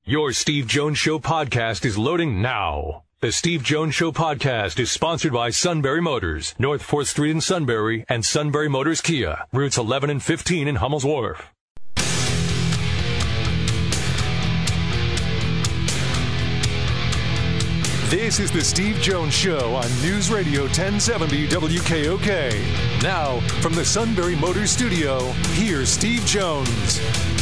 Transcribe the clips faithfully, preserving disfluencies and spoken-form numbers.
Your Steve Jones Show podcast is loading now. The Steve Jones Show podcast is sponsored by Sunbury Motors, North fourth Street in Sunbury, and Sunbury Motors Kia, routes eleven and fifteen in Hummel's Wharf. This is the Steve Jones Show on News Radio ten seventy W K O K. Now, from the Sunbury Motors Studio, here's Steve Jones.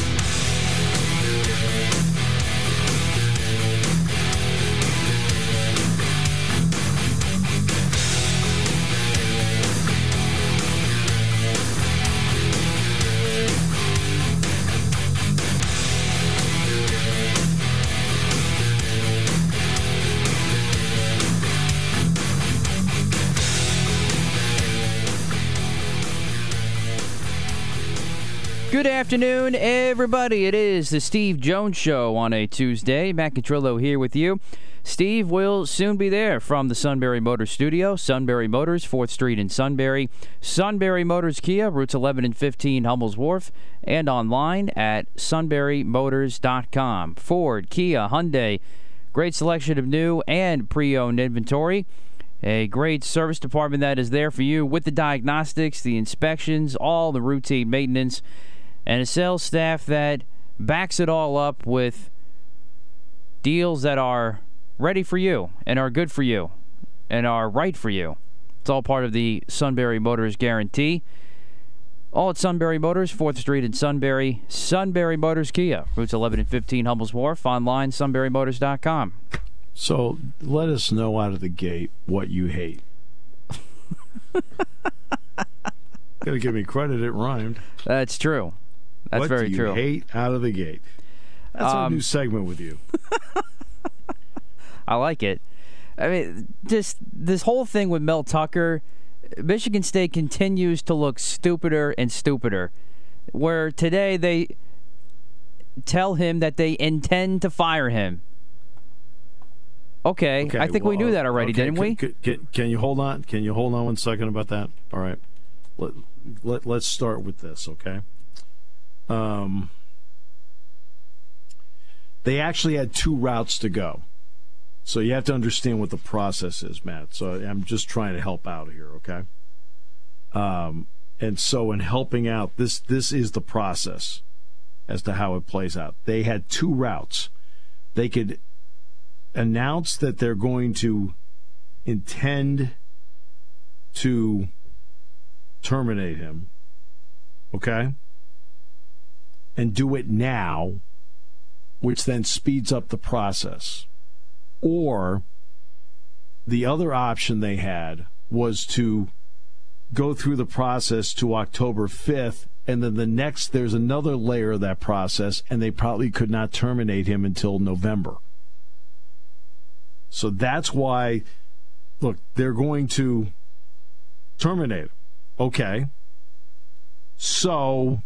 Good afternoon, everybody. It is the Steve Jones Show on a Tuesday. Matt Catrillo here with you. Steve will soon be there from the Sunbury Motors Studio. Sunbury Motors, fourth Street in Sunbury. Sunbury Motors Kia, routes eleven and fifteen, Hummel's Wharf. And online at sunbury motors dot com. Ford, Kia, Hyundai. Great selection of new and pre-owned inventory. A great service department that is there for you with the diagnostics, the inspections, all the routine maintenance, and a sales staff that backs it all up with deals that are ready for you and are good for you and are right for you. It's all part of the Sunbury Motors guarantee. All at Sunbury Motors, fourth Street in Sunbury. Sunbury Motors Kia, routes eleven and fifteen, Hummel's Wharf. Online, sunbury motors dot com. So let us know out of the gate what you hate. Gotta give me credit, it rhymed. That's true. That's what very do you true. Hate out of the gate. That's Um, a new segment with you. I like it. I mean, just this whole thing with Mel Tucker, Michigan State continues to look stupider and stupider. Where today they tell him that they intend to fire him. Okay, Okay, I think well, we knew that already, okay, didn't we? Can, can, can you hold on? Can you hold on one second about that? All right. Let, let, let's start with this, okay? Um, they actually had two routes to go. So you have to understand what the process is, Matt. So I'm just trying to help out here, okay? Um, and so in helping out, this this is the process as to how it plays out. They had two routes. They could announce that they're going to intend to terminate him, okay? And do it now, which then speeds up the process. Or the other option they had was to go through the process to October fifth, and then the next, there's another layer of that process, and they probably could not terminate him until November. So that's why, look, they're going to terminate him. Okay. So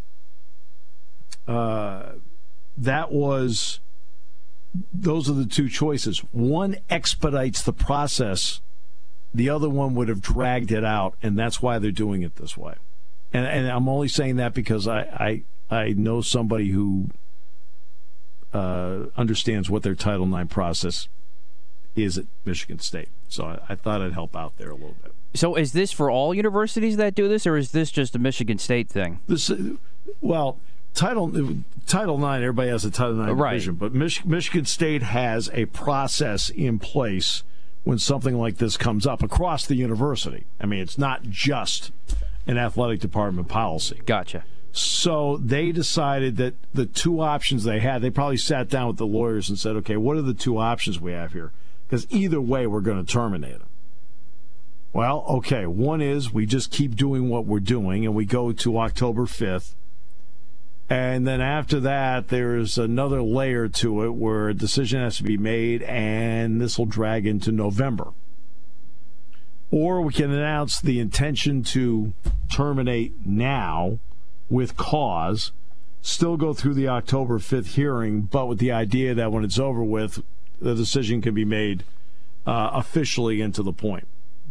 uh, that was, those are the two choices. One expedites the process. The other one would have dragged it out, and that's why they're doing it this way. And, and I'm only saying that because I, I, I know somebody who uh, understands what their Title nine process is at Michigan State. So I, I thought I'd help out there a little bit. So is this for all universities that do this, or is this just a Michigan State thing? This, well, Title Title nine, everybody has a Title nine right. division, but Mich- Michigan State has a process in place when something like this comes up across the university. I mean, it's not just an athletic department policy. Gotcha. So they decided that the two options they had, they probably sat down with the lawyers and said, okay, what are the two options we have here? Because either way, we're going to terminate him. Well, okay, one is we just keep doing what we're doing, and we go to October fifth. And then after that, there's another layer to it where a decision has to be made, and this will drag into November. Or we can announce the intention to terminate now with cause, still go through the October fifth hearing, but with the idea that when it's over with, the decision can be made uh, officially and to the point.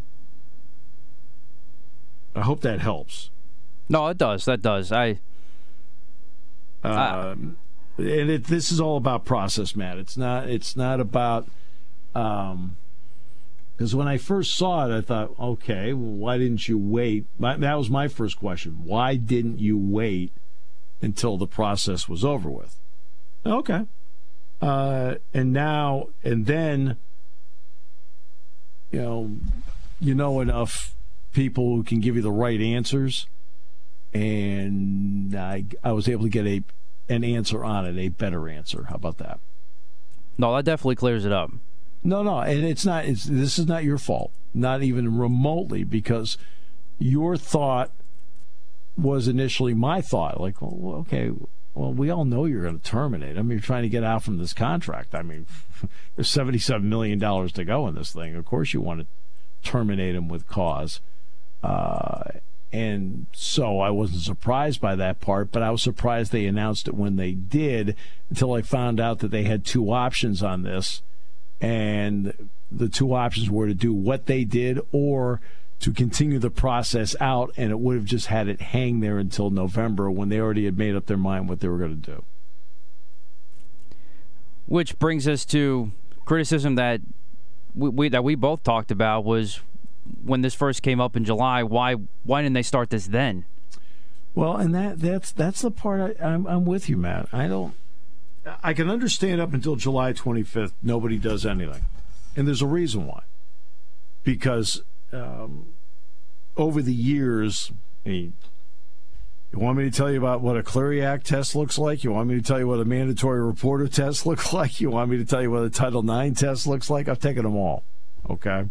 I hope that helps. No, it does. That does. I. Um, and it, this is all about process, Matt. It's not. It's not about. Um, because when I first saw it, I thought, okay, well, why didn't you wait? My, that was my first question. Why didn't you wait until the process was over with? Okay. Uh, and now, and then, you know, you know enough people who can give you the right answers, and I, I was able to get a an answer on it, a better answer. How about that? No, that definitely clears it up. No, no, and it's not. It's, this is not your fault, not even remotely, because your thought was initially my thought. Like, well, okay, well, we all know you're going to terminate him. You're trying to get out from this contract. I mean, there's seventy-seven million dollars to go in this thing. Of course you want to terminate him with cause. Uh, and so I wasn't surprised by that part, but I was surprised they announced it when they did, until I found out that they had two options on this. And the two options were to do what they did or to continue the process out, and it would have just had it hang there until November when they already had made up their mind what they were going to do. Which brings us to criticism that we, we that we both talked about was when this first came up in July. Why why didn't they start this then? Well, and that that's that's the part I, I'm I'm with you, Matt. I don't. I can understand up until July twenty-fifth, nobody does anything. And there's a reason why. Because um, over the years, I mean, you want me to tell you about what a Clery Act test looks like? You want me to tell you what a mandatory reporter test looks like? You want me to tell you what a Title nine test looks like? I've taken them all, okay?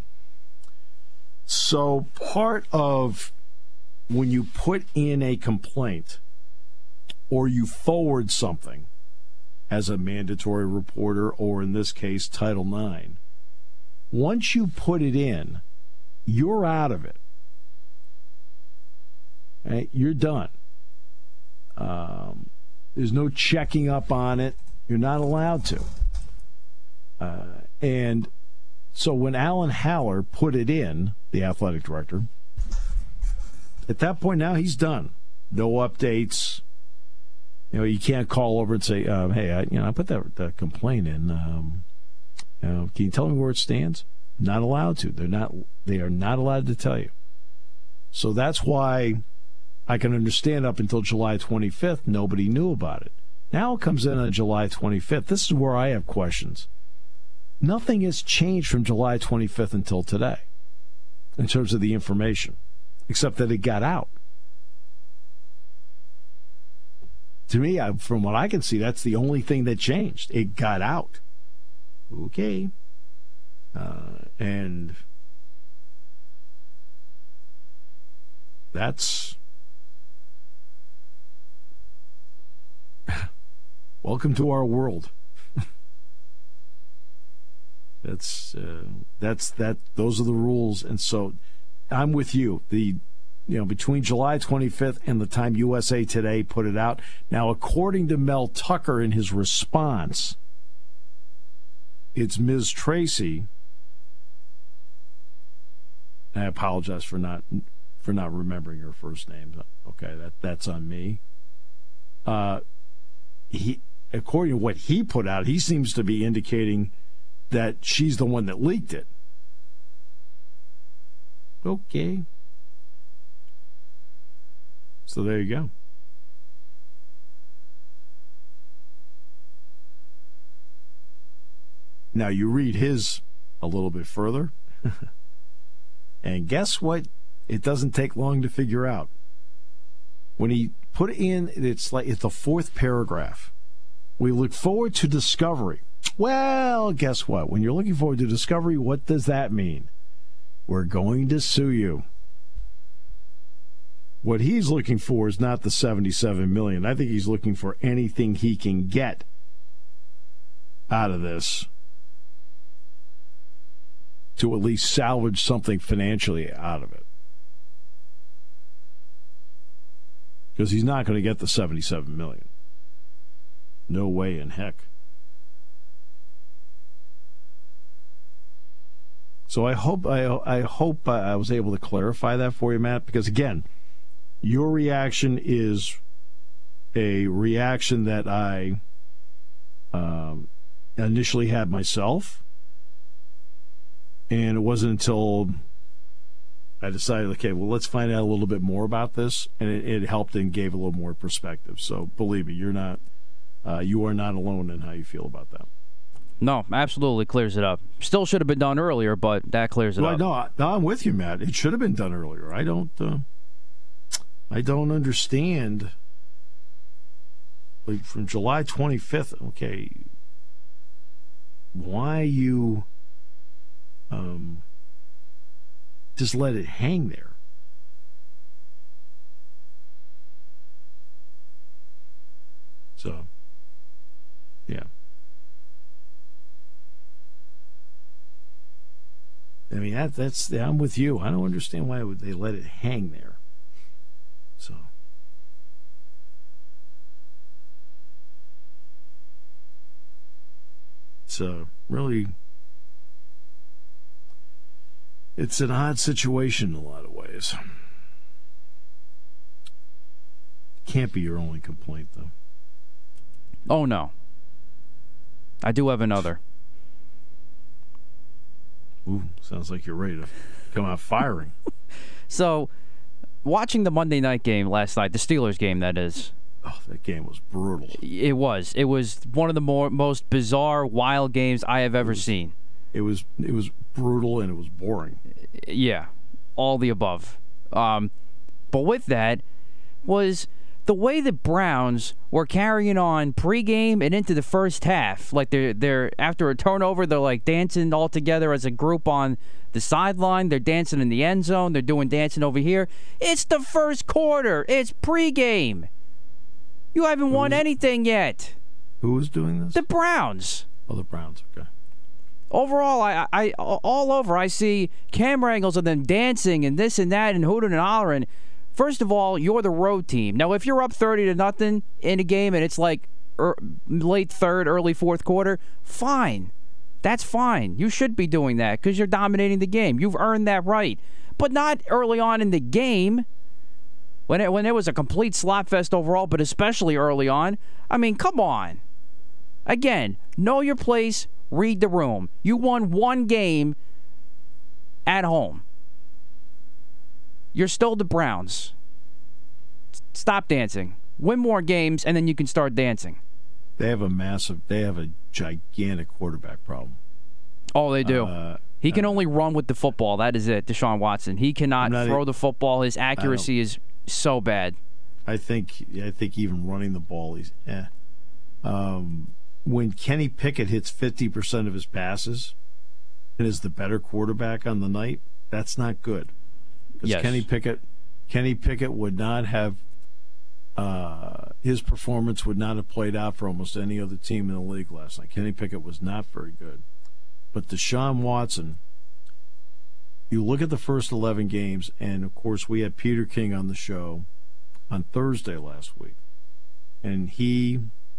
So part of when you put in a complaint or you forward something, as a mandatory reporter, or in this case, Title nine, once you put it in, you're out of it. Right? You're done. Um, there's no checking up on it. You're not allowed to. Uh, and so when Alan Haller put it in, the athletic director, at that point now he's done. No updates. You know, you can't call over and say, um, "Hey, I, you know, I put that, that complaint in. Um, you know, can you tell me where it stands?" Not allowed to. They're not. They are not allowed to tell you. So that's why I can understand up until July twenty-fifth, nobody knew about it. Now it comes in on July twenty-fifth. This is where I have questions. Nothing has changed from July twenty-fifth until today, in terms of the information, except that it got out. To me, I, from what I can see, that's the only thing that changed. It got out. Okay. Uh, and that's... Welcome to our world. that's uh, that's that. Those are the rules, and so I'm with you. The You know, between July twenty-fifth and the time U S A Today put it out. Now, according to Mel Tucker in his response, it's Miz Tracy. I apologize for not for not remembering her first name. Okay, that that's on me. Uh, he, according to what he put out, he seems to be indicating that she's the one that leaked it. Okay. So there you go. Now you read his a little bit further, and guess what? It doesn't take long to figure out. When he put in, it's like it's the fourth paragraph. We look forward to discovery. Well, guess what? When you're looking forward to discovery, what does that mean? We're going to sue you. What he's looking for is not the seventy-seven million dollars. I think he's looking for anything he can get out of this to at least salvage something financially out of it. Because he's not going to get the seventy-seven million dollars. No way in heck. So I hope I, I hope I was able to clarify that for you, Matt, because again, your reaction is a reaction that I um, initially had myself, and it wasn't until I decided, okay, well, let's find out a little bit more about this, and it, it helped and gave a little more perspective. So believe me, you're not, uh, you are not alone in how you feel about that. No, absolutely clears it up. Still should have been done earlier, but that clears it well, up. No, no, I'm with you, Matt. It should have been done earlier. I don't, uh, I don't understand. Like from July twenty-fifth, okay, why you um, just let it hang there? So, yeah. I mean, that, that's, I'm with you. I don't understand why would they let it hang there. So. It's uh, really, it's an odd situation in a lot of ways. Can't be your only complaint, though. Oh, no. I do have another. Ooh, sounds like you're ready to come out firing. So, watching the Monday night game last night, the Steelers game, that is. Oh, that game was brutal. It was. It was one of the more most bizarre, wild games I have ever it was, seen. It was it was brutal and it was boring. Yeah, all the above. Um, but with that was the way the Browns were carrying on pregame and into the first half. Like they're they're after a turnover, they're like dancing all together as a group on the sideline. They're dancing in the end zone. They're doing dancing over here. It's the first quarter. It's pregame. You haven't won was, anything yet. Who was doing this? The Browns. Oh, the Browns. Okay. Overall, I, I, all over, I see camera angles of them dancing and this and that and hooting and hollering. First of all, you're the road team. Now, if you're up thirty to nothing in a game and it's like er, late third, early fourth quarter, fine. That's fine. You should be doing that because you're dominating the game. You've earned that right. But not early on in the game when it, when it was a complete slop fest overall, but especially early on. I mean, come on. Again, know your place, read the room. You won one game at home. You're still the Browns. Stop dancing. Win more games, and then you can start dancing. They have a massive, they have a gigantic quarterback problem. Oh, they do. Uh, he can uh, only run with the football. That is it, Deshaun Watson. He cannot throw a, the football. His accuracy is so bad. I think I think even running the ball, he's eh. Um, when Kenny Pickett hits fifty percent of his passes and is the better quarterback on the night, that's not good. Because yes. Kenny Pickett, Kenny Pickett would not have, uh, his performance would not have played out for almost any other team in the league last night. Kenny Pickett was not very good. But Deshaun Watson, you look at the first eleven games, and of course we had Peter King on the show on Thursday last week, and he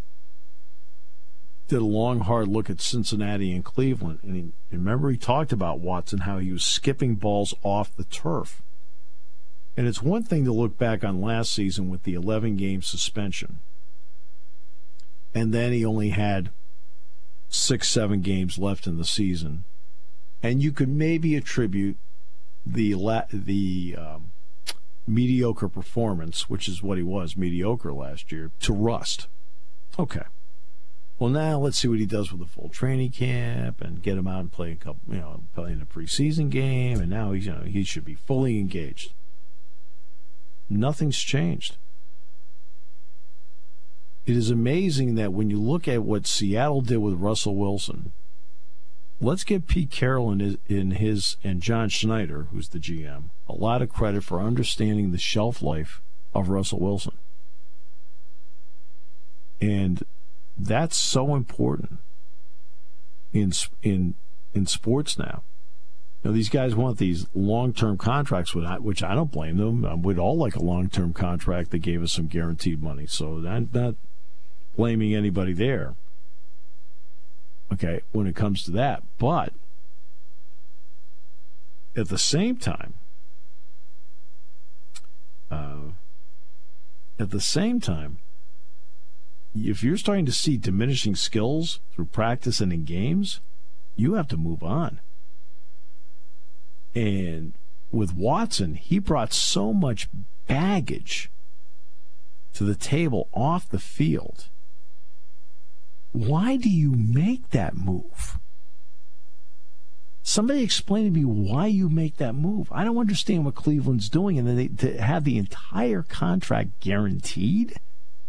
did a long, hard look at Cincinnati and Cleveland. And he, remember, he talked about Watson, how he was skipping balls off the turf. And it's one thing to look back on last season with the eleven-game suspension, and then he only had six, seven games left in the season, and you could maybe attribute the la- the um, mediocre performance, which is what he was, mediocre last year, to rust. Okay. Well, now let's see what he does with the full training camp and get him out and play a couple, you know, playing a preseason game, and now he's, you know, he should be fully engaged. Nothing's changed. It is amazing that when you look at what Seattle did with Russell Wilson, let's give Pete Carroll in his, in his and John Schneider, who's the G M, a lot of credit for understanding the shelf life of Russell Wilson. And that's so important in in in sports now. You know, these guys want these long-term contracts, which I don't blame them. We'd all like a long-term contract that gave us some guaranteed money. So I'm not blaming anybody there. Okay, when it comes to that. But at the same time, uh, at the same time, if you're starting to see diminishing skills through practice and in games, you have to move on. And with Watson, he brought so much baggage to the table off the field. Why do you make that move? Somebody explain to me why you make that move. I don't understand what Cleveland's doing, and then they, to have the entire contract guaranteed.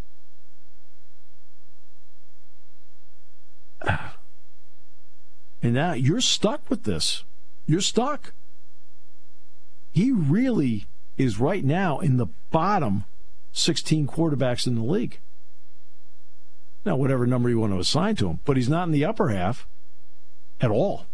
And now you're stuck with this. You're stuck. He really is right now in the bottom sixteen quarterbacks in the league. Now, whatever number you want to assign to him, but he's not in the upper half at all.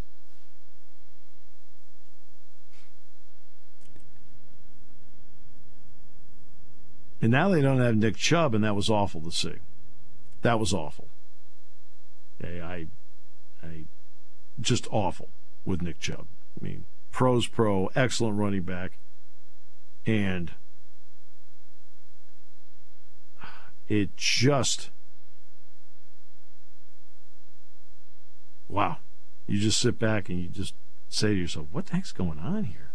And now they don't have Nick Chubb, and that was awful to see. That was awful. Okay, I, I, just awful with Nick Chubb. I mean, pro's pro, excellent running back, and it just, wow. You just sit back and you just say to yourself, what the heck's going on here?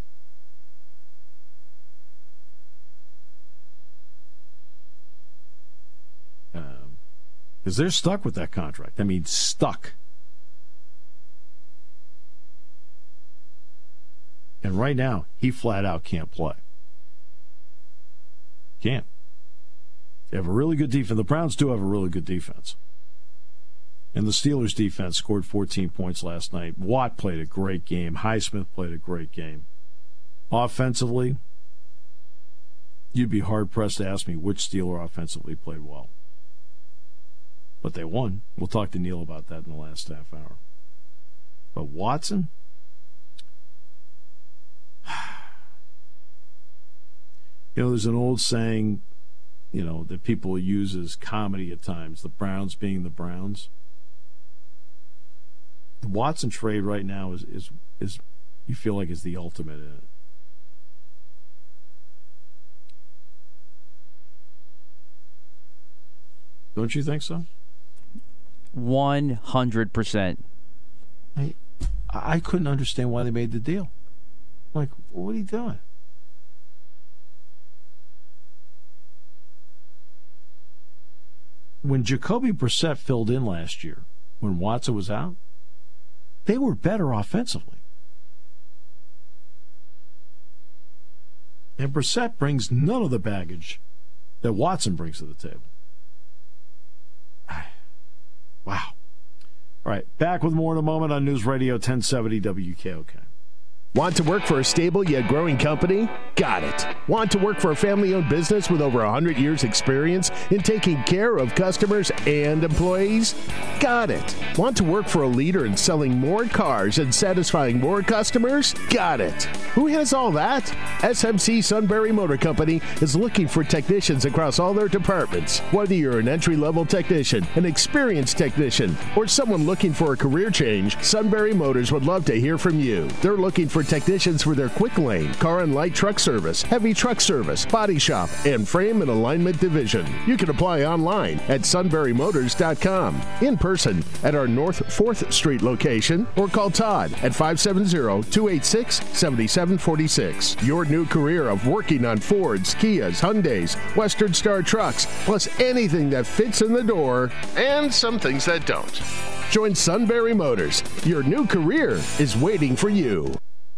Because they're stuck with that contract. I mean, stuck. And right now, he flat out can't play. Can't. They have a really good defense. The Browns do have a really good defense. And the Steelers' defense scored fourteen points last night. Watt played a great game. Highsmith played a great game. Offensively, you'd be hard-pressed to ask me which Steeler offensively played well. But they won. We'll talk to Neil about that in the last half hour. But Watson? You know, there's an old saying, you know, that people use as comedy at times, the Browns being the Browns. The Watson trade right now is, is, is you feel like is the ultimate in it. Don't you think so? one hundred percent. I, I couldn't understand why they made the deal. Like, what are you doing? When Jacoby Brissett filled in last year, when Watson was out, they were better offensively. And Brissett brings none of the baggage that Watson brings to the table. Wow. All right, back with more in a moment on News Radio ten seventy W K O K. Want to work for a stable yet growing company? Got it. Want to work for a family-owned business with over one hundred years experience in taking care of customers and employees? Got it. Want to work for a leader in selling more cars and satisfying more customers? Got it. Who has all that? S M C Sunbury Motor Company is looking for technicians across all their departments. Whether you're an entry-level technician, an experienced technician, or someone looking for a career change, Sunbury Motors would love to hear from you. They're looking for technicians for their quick lane, car and light truck service, heavy truck service, body shop, and frame and alignment division. You can apply online at sunbury motors dot com, in person at our North fourth Street location, or call Todd at five seven zero, two eight six, seven seven four six. Your new career of working on Fords, Kias, Hyundais, Western Star trucks, plus anything that fits in the door, and some things that don't. Join Sunbury Motors. Your new career is waiting for you.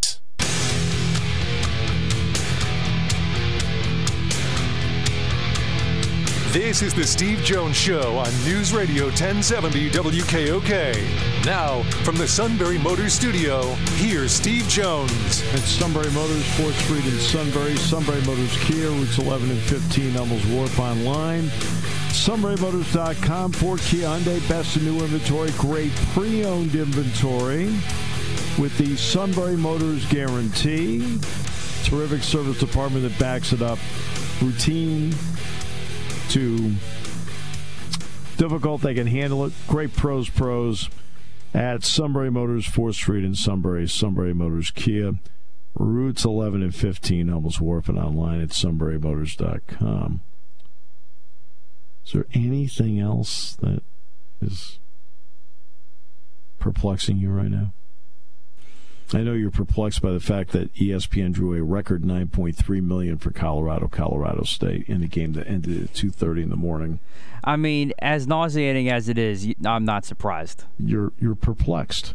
This is the Steve Jones Show on News Radio ten seventy W K O K. Now, from the Sunbury Motors Studio, here's Steve Jones. It's Sunbury Motors, fourth Street in Sunbury. Sunbury Motors Kia, routes eleven and fifteen, Hummels Wharf online. sunbury motors dot com, Ford, Kia, Hyundai, best in new inventory, great pre-owned inventory with the Sunbury Motors guarantee. Terrific service department that backs it up. Routine to difficult, they can handle it. Great pros, pros at Sunbury Motors, fourth Street in Sunbury. Sunbury Motors Kia, routes eleven and fifteen, Hummels Wharf, and online at sunbury motors dot com. Is there anything else that is perplexing you right now? I know you're perplexed by the fact that E S P N drew a record nine point three million dollars for Colorado, Colorado State in a game that ended at two thirty in the morning. I mean, as nauseating as it is, I'm not surprised. You're you're perplexed.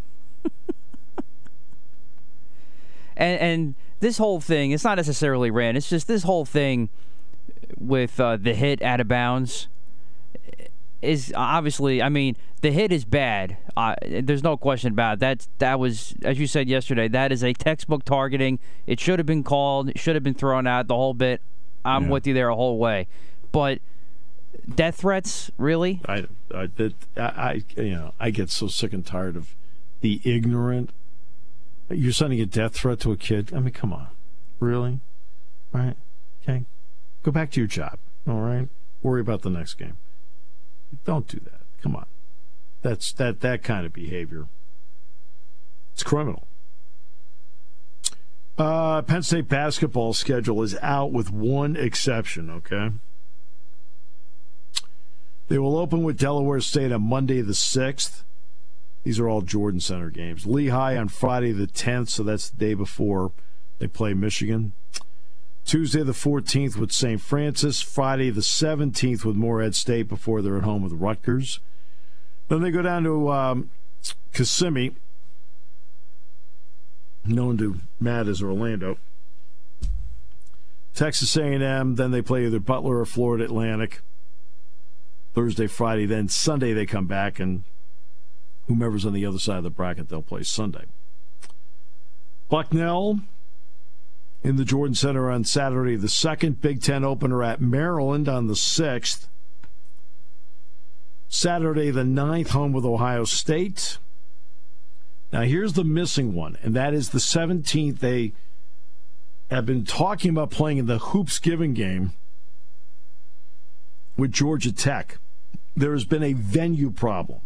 and and this whole thing, it's not necessarily ran. It's just this whole thing with uh, the hit out of bounds is obviously, I mean, the hit is bad. Uh, there's no question about it. That, that was, as you said yesterday, that is a textbook targeting. It should have been called. It should have been thrown out the whole bit. I'm yeah. with you there a whole way. But death threats, really? I, I, that, I, you know, I get so sick and tired of the ignorant. You're sending a death threat to a kid? I mean, come on. Really? Right? Okay. Go back to your job. All right? Worry about the next game. Don't do that. Come on. That's that that kind of behavior. It's criminal. Uh, Penn State basketball schedule is out with one exception, okay? They will open with Delaware State on Monday the sixth. These are all Jordan Center games. Lehigh on Friday the tenth, so that's the day before they play Michigan. Tuesday the fourteenth with Saint Francis. Friday the seventeenth with Morehead State before they're at home with Rutgers. Then they go down to um, Kissimmee, known to Matt as Orlando. Texas A and M, then they play either Butler or Florida Atlantic. Thursday, Friday, then Sunday they come back, and whomever's on the other side of the bracket, they'll play Sunday. Bucknell in the Jordan Center on Saturday the second. Big Ten opener at Maryland on the sixth. Saturday the ninth, home with Ohio State. Now here's the missing one, and that is the seventeenth. They have been talking about playing in the Hoopsgiving game with Georgia Tech. There has been a venue problem,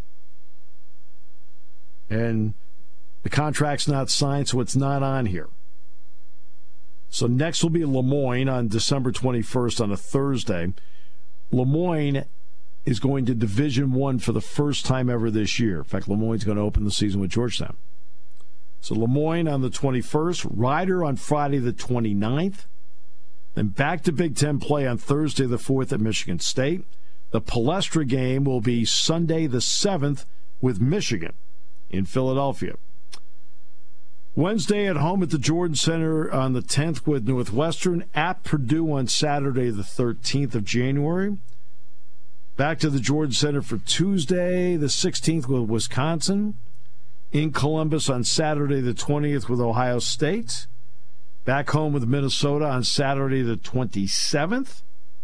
and the contract's not signed, so it's not on here. So next will be Le Moyne on December twenty-first on a Thursday. Le Moyne is going to Division One for the first time ever this year. In fact, Le Moyne's going to open the season with Georgetown. So Le Moyne on the twenty-first, Rider on Friday the twenty-ninth, then back to Big Ten play on Thursday the fourth at Michigan State. The Palestra game will be Sunday the seventh with Michigan in Philadelphia. Wednesday at home at the Jordan Center on the tenth with Northwestern, at Purdue on Saturday the thirteenth of January. Back to the Jordan Center for Tuesday the sixteenth with Wisconsin. In Columbus on Saturday the twentieth with Ohio State. Back home with Minnesota on Saturday the twenty-seventh.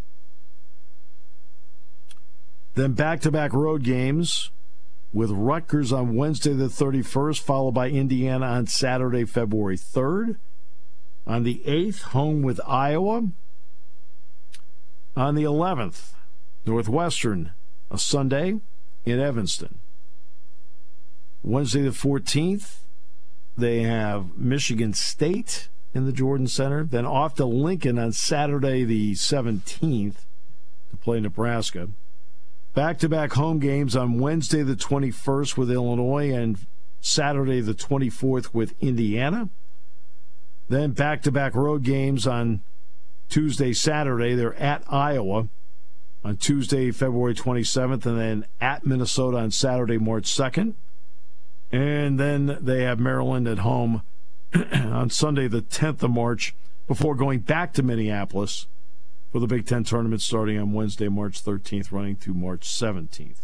Then back-to-back road games with Rutgers on Wednesday the thirty-first, followed by Indiana on Saturday, February third. On the eighth, home with Iowa. On the eleventh, Northwestern, a Sunday in Evanston. Wednesday the fourteenth, they have Michigan State in the Jordan Center. Then off to Lincoln on Saturday the seventeenth to play Nebraska. Back-to-back home games on Wednesday the twenty-first with Illinois and Saturday the twenty-fourth with Indiana. Then back-to-back road games on Tuesday, Saturday. They're at Iowa on Tuesday, February twenty-seventh, and then at Minnesota on Saturday, March second. And then they have Maryland at home on Sunday, the tenth of March, before going back to Minneapolis for the Big Ten tournament starting on Wednesday, March thirteenth, running through March seventeenth.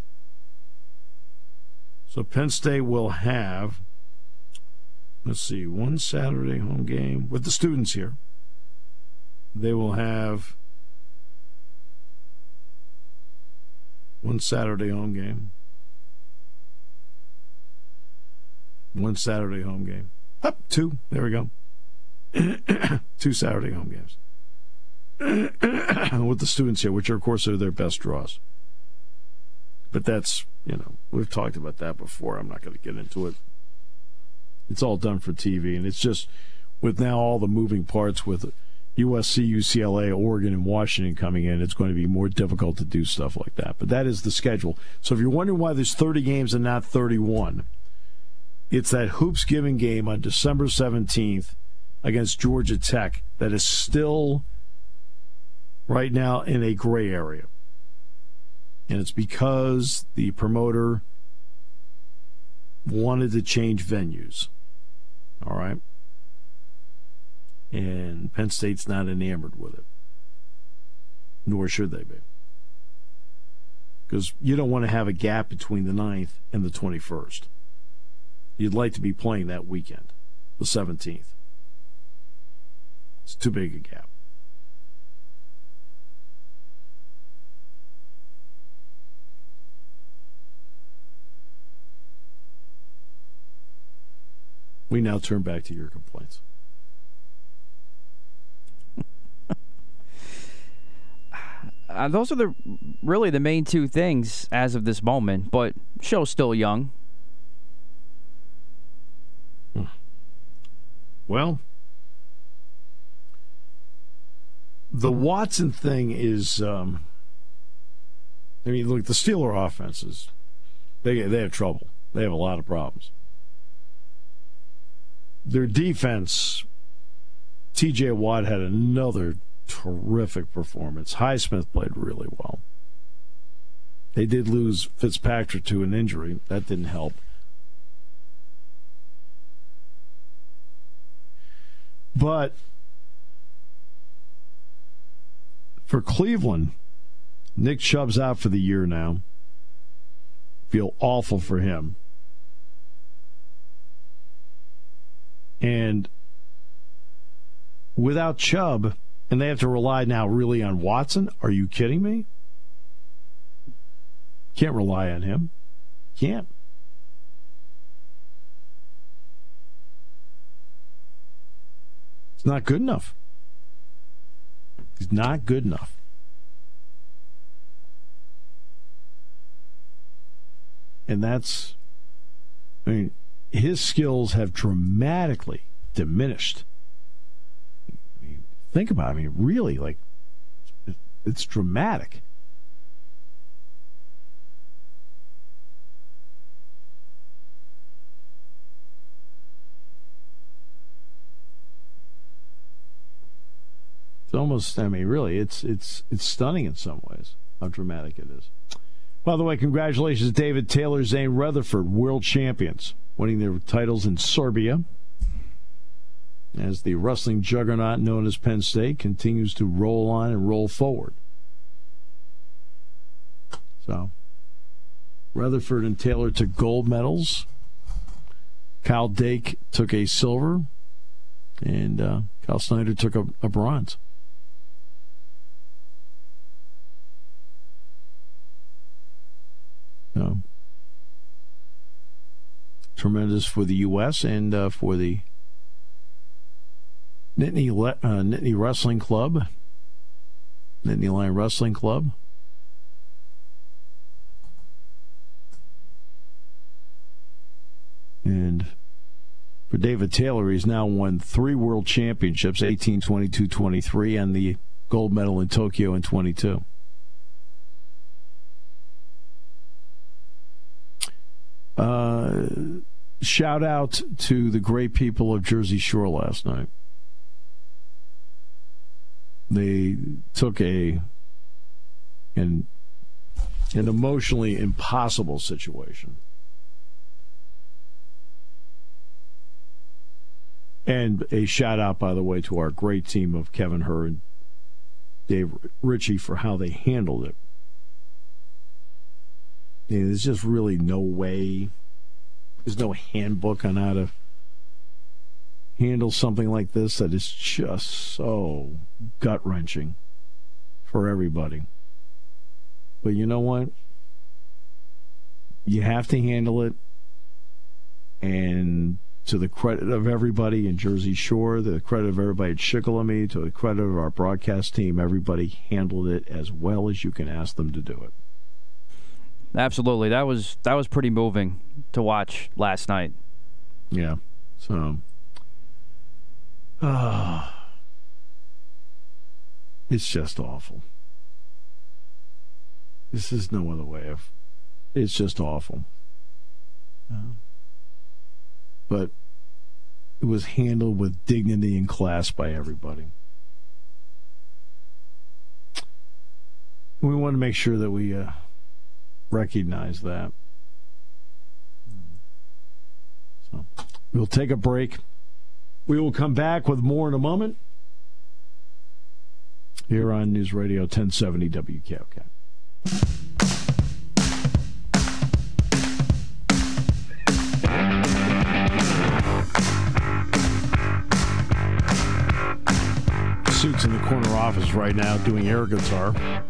So Penn State will have, let's see, one Saturday home game with the students here. They will have one Saturday home game. One Saturday home game. Up, two. There we go. Two Saturday home games. With the students here, which are, of course, are their best draws. But that's, you know, we've talked about that before. I'm not going to get into it. It's all done for T V, and it's just with now all the moving parts with U S C, U C L A, Oregon, and Washington coming in, it's going to be more difficult to do stuff like that. But that is the schedule. So if you're wondering why there's thirty games and not thirty-one, it's that Hoops Giving game on December seventeenth against Georgia Tech that is still right now in a gray area. And it's because the promoter wanted to change venues. All right? And Penn State's not enamored with it. Nor should they be. Because you don't want to have a gap between the ninth and the twenty-first. You'd like to be playing that weekend, the seventeenth. It's too big a gap. We now turn back to your complaints. Uh, those are the really the main two things as of this moment, but show's still young. Well, the Watson thing is, um, I mean, look, the Steeler offenses, they they have trouble. They have a lot of problems. Their defense, T J Watt had another terrific performance. Highsmith played really well. They did lose Fitzpatrick to an injury. That didn't help. But for Cleveland, Nick Chubb's out for the year now. Feel awful for him. And without Chubb, and they have to rely now really on Watson? Are you kidding me? Can't rely on him. Can't. It's not good enough. He's not good enough. And that's, I mean, his skills have dramatically diminished. Think about it. I mean, really, like, it's dramatic. It's almost, I mean, really, it's it's it's stunning in some ways how dramatic it is. By the way, congratulations to David Taylor, Zane Rutherford, world champions, winning their titles in Serbia, as the wrestling juggernaut known as Penn State continues to roll on and roll forward. So, Rutherford and Taylor took gold medals. Kyle Dake took a silver, and uh, Kyle Snyder took a, a bronze. So, tremendous for the U S and uh, for the Nittany, Le- uh, Nittany Wrestling Club, Nittany Lion Wrestling Club. And for David Taylor, he's now won three world championships, eighteen, twenty-two, twenty-three, and the gold medal in Tokyo in twenty-two. Uh, shout out to the great people of Jersey Shore last night. They took a an, an emotionally impossible situation and a shout out, by the way, to our great team of Kevin Herr and Dave Ritchie for how they handled it. You know, there's just really no way, there's no handbook on how to handle something like this that is just so gut-wrenching for everybody. But you know what? You have to handle it, and to the credit of everybody in Jersey Shore, to the credit of everybody at Shikellamy, to the credit of our broadcast team, everybody handled it as well as you can ask them to do it. Absolutely. That was that was pretty moving to watch last night. Yeah. So, uh, It's just awful. This is no other way of. It's just awful. Uh, but it was handled with dignity and class by everybody. We want to make sure that we uh, recognize that. So we'll take a break. We will come back with more in a moment here on News Radio ten seventy W K O K. Suits in the corner office right now doing air guitar.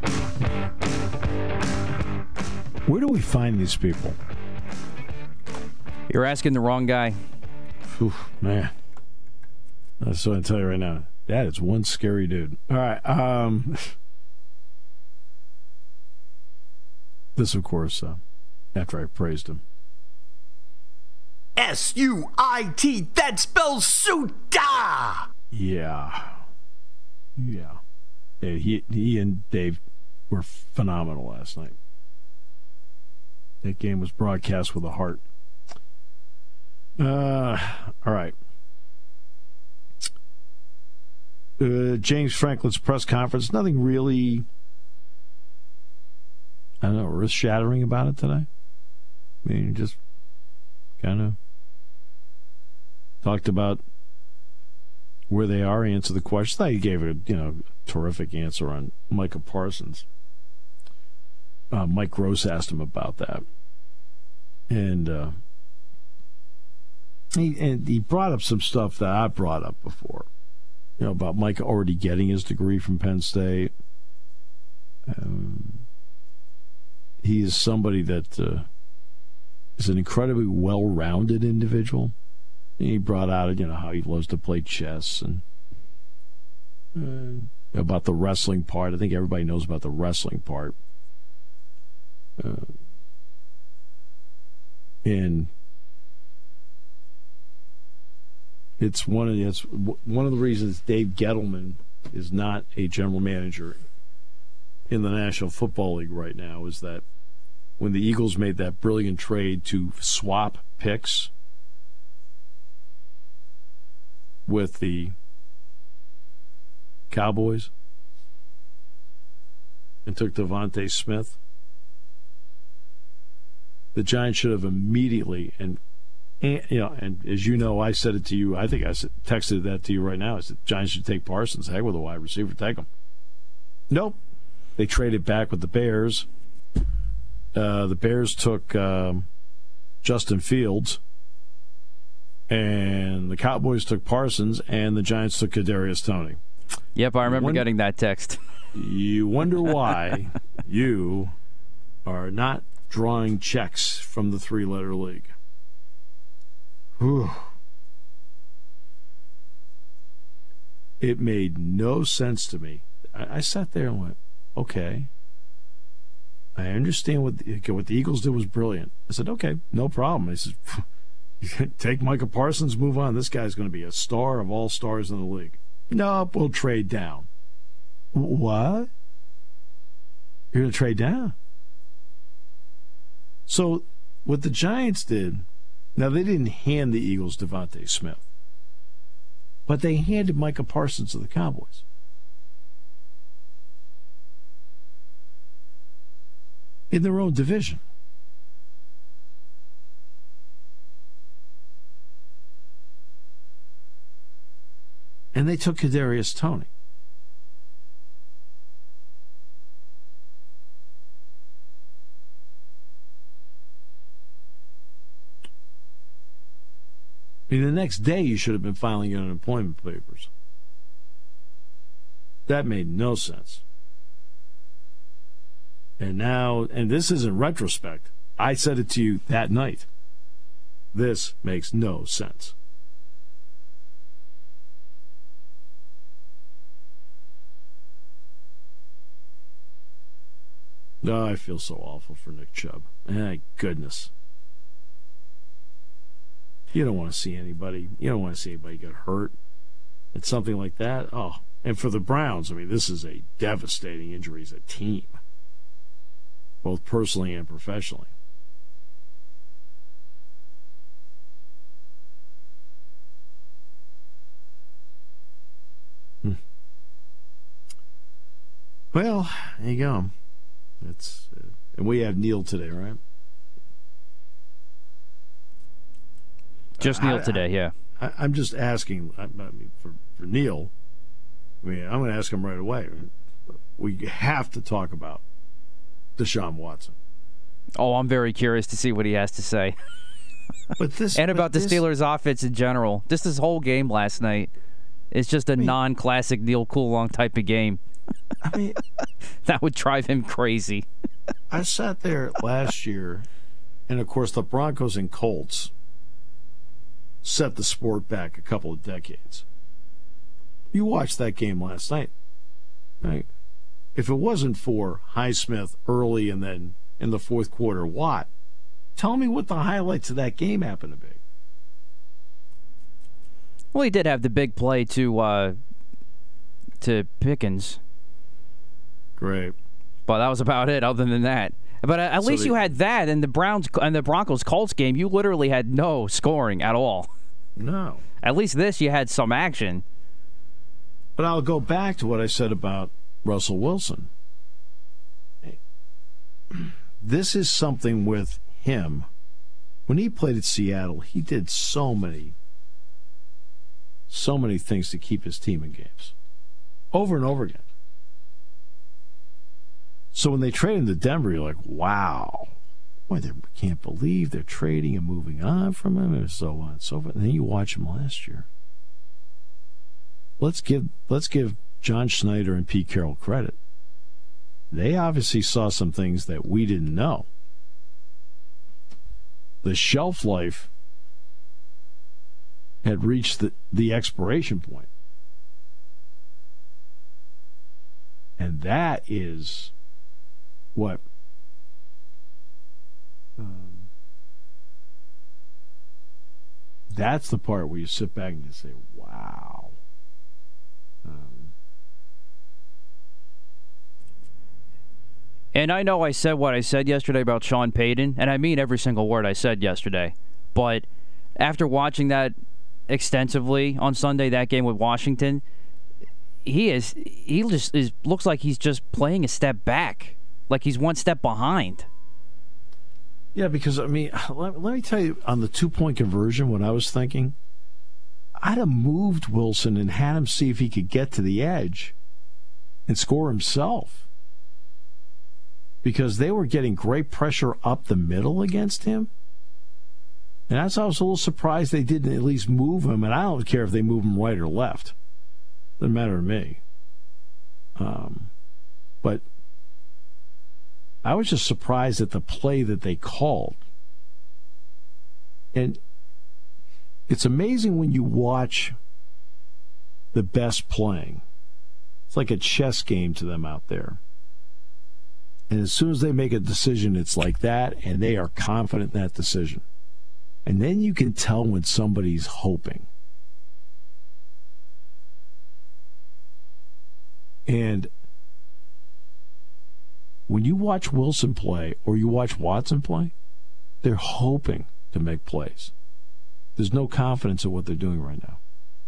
Where do we find these people? You're asking the wrong guy. Whew, man. That's what I tell you right now. That is one scary dude. All right. Um, this, of course, uh, after I praised him. S U I T, that spells Suta! Yeah. Yeah. yeah he, he and Dave were phenomenal last night. That game was broadcast with a heart. Uh, all right. Uh, James Franklin's press conference. Nothing really, I don't know, earth-shattering about it today. I mean, just kind of talked about where they are, answered the question. I thought he gave a you know terrific answer on Micah Parsons. Uh, Mike Gross asked him about that, and uh, he and he brought up some stuff that I brought up before. You know, about Mike already getting his degree from Penn State. Um, he is somebody that uh, is an incredibly well-rounded individual. And he brought out, you know, how he loves to play chess and uh, about the wrestling part. I think everybody knows about the wrestling part. Uh, and It's one of the, it's one of the reasons Dave Gettleman is not a general manager in the National Football League right now is that when the Eagles made that brilliant trade to swap picks with the Cowboys and took Devontae Smith, the Giants should have immediately and And, you know, and as you know, I said it to you. I think I said, texted that to you right now. I said, Giants should take Parsons. Heck with a wide receiver. Take him. Nope. They traded back with the Bears. Uh, the Bears took um, Justin Fields. And the Cowboys took Parsons. And the Giants took Kadarius Toney. Yep, I remember wonder, getting that text. You wonder why you are not drawing checks from the three-letter league. Whew. It made no sense to me. I, I sat there and went, okay. I understand what the, what the Eagles did was brilliant. I said, okay, no problem. I said, take Micah Parsons, move on. This guy's going to be a star of all stars in the league. No, we'll trade down. What? You're going to trade down? So what the Giants did, now, they didn't hand the Eagles Devontae Smith, but they handed Micah Parsons to the Cowboys. In their own division. And they took Kadarius Toney. I mean, the next day you should have been filing your unemployment papers. That made no sense. And now, and this is in retrospect, I said it to you that night. This makes no sense. Oh, I feel so awful for Nick Chubb. My goodness. You don't want to see anybody, you don't want to see anybody get hurt. It's something like that. Oh, And for the Browns, I mean, this is a devastating injury as a team, both personally and professionally. Hmm. Well, there you go. That's uh, and we have Neil today, right? Just Neil today, yeah. I, I'm just asking. I, I mean, for for Neil, I mean, I'm going to ask him right away. We have to talk about Deshaun Watson. Oh, I'm very curious to see what he has to say. But this and about but the this, Steelers' offense in general. Just this whole game last night is just a I mean, non-classic Neil Coolong type of game. I mean, that would drive him crazy. I sat there last year, and of course the Broncos and Colts set the sport back a couple of decades. You watched that game last night, right? If it wasn't for Highsmith early and then in the fourth quarter, Watt, tell me what the highlights of that game happened to be. Well, he did have the big play to uh, to Pickens. Great. But that was about it, other than that. But at So least the- you had that, and the Browns and the Broncos Colts game, you literally had no scoring at all. No. At least this, you had some action. But I'll go back to what I said about Russell Wilson. This is something with him. When he played at Seattle, he did so many, so many things to keep his team in games. Over and over again. So when they trade him to Denver, you're like, wow. Boy, they can't believe they're trading and moving on from him and so on and so forth. And then you watch him last year. Let's give let's give John Schneider and Pete Carroll credit. They obviously saw some things that we didn't know. The shelf life had reached the, the expiration point. And that is what um, that's the part where you sit back and you say, wow. Um, And I know I said what I said yesterday about Sean Payton, and I mean every single word I said yesterday. But after watching that extensively on Sunday, that game with Washington, he is he just is looks like he's just playing a step back, like he's one step behind. Yeah, because, I mean, let, let me tell you, on the two-point conversion, what I was thinking, I'd have moved Wilson and had him see if he could get to the edge and score himself. Because they were getting great pressure up the middle against him. And that's why I was a little surprised they didn't at least move him. And I don't care if they move him right or left. Doesn't matter to me. Um, but I was just surprised at the play that they called. And it's amazing when you watch the best playing. It's like a chess game to them out there. And as soon as they make a decision, it's like that, and they are confident in that decision. And then you can tell when somebody's hoping. And when you watch Wilson play or you watch Watson play, they're hoping to make plays. There's no confidence in what they're doing right now.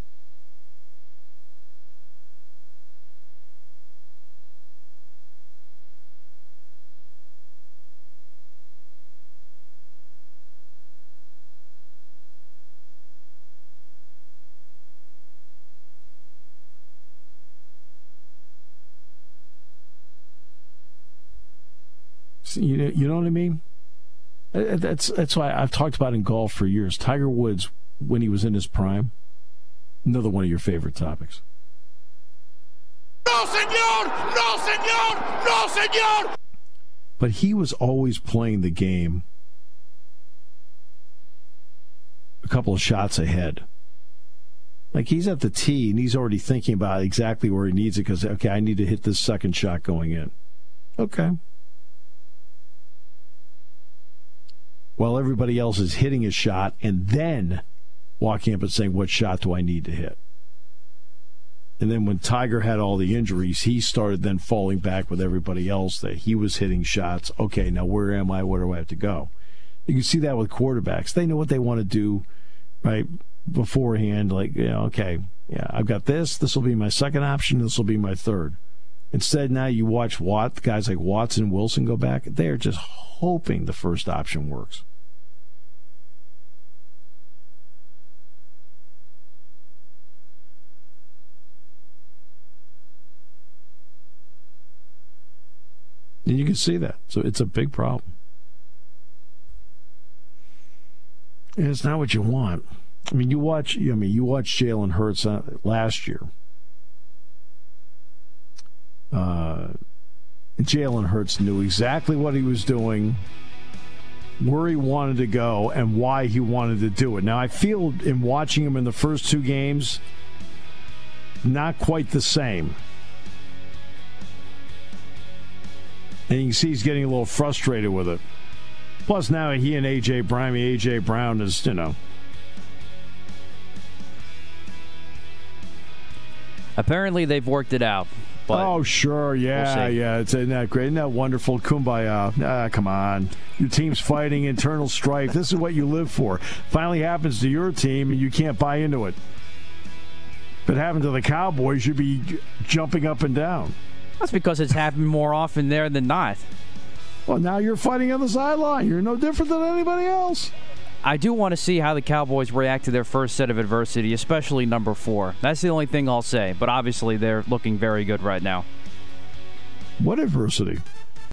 You know, you know what I mean? That's that's why I've talked about in golf for years. Tiger Woods, when he was in his prime, another one of your favorite topics. No, senor! No, senor! No, senor! But he was always playing the game a couple of shots ahead. Like he's at the tee and he's already thinking about exactly where he needs it because, okay, I need to hit this second shot going in. Okay. While everybody else is hitting a shot, and then walking up and saying, what shot do I need to hit? And then when Tiger had all the injuries, he started then falling back with everybody else that he was hitting shots. Okay, now where am I? Where do I have to go? You can see that with quarterbacks. They know what they want to do, right, beforehand. Like, you know, okay, yeah, I've got this. This will be my second option. This will be my third. Instead, now you watch Watt, guys like Watson and Wilson go back. They're just hoping the first option works. And you can see that. So it's a big problem. And it's not what you want. I mean, you watch. I mean, you watch Jalen Hurts last year. Uh, Jalen Hurts knew exactly what he was doing, where he wanted to go, and why he wanted to do it. Now, I feel in watching him in the first two games, not quite the same. And you can see he's getting a little frustrated with it. Plus, now he and A J. Brown, A J. Brown is, you know. Apparently, they've worked it out. But oh, sure. Yeah, we'll yeah. It's isn't that great? Isn't that wonderful? Kumbaya. Ah, come on. Your team's fighting internal strife. This is what you live for. Finally happens to your team, and you can't buy into it. If it happened to the Cowboys, you'd be jumping up and down. That's because it's happened more often there than not. Well, now you're fighting on the sideline. You're no different than anybody else. I do want to see how the Cowboys react to their first set of adversity, especially number four. That's the only thing I'll say. But obviously, they're looking very good right now. What adversity?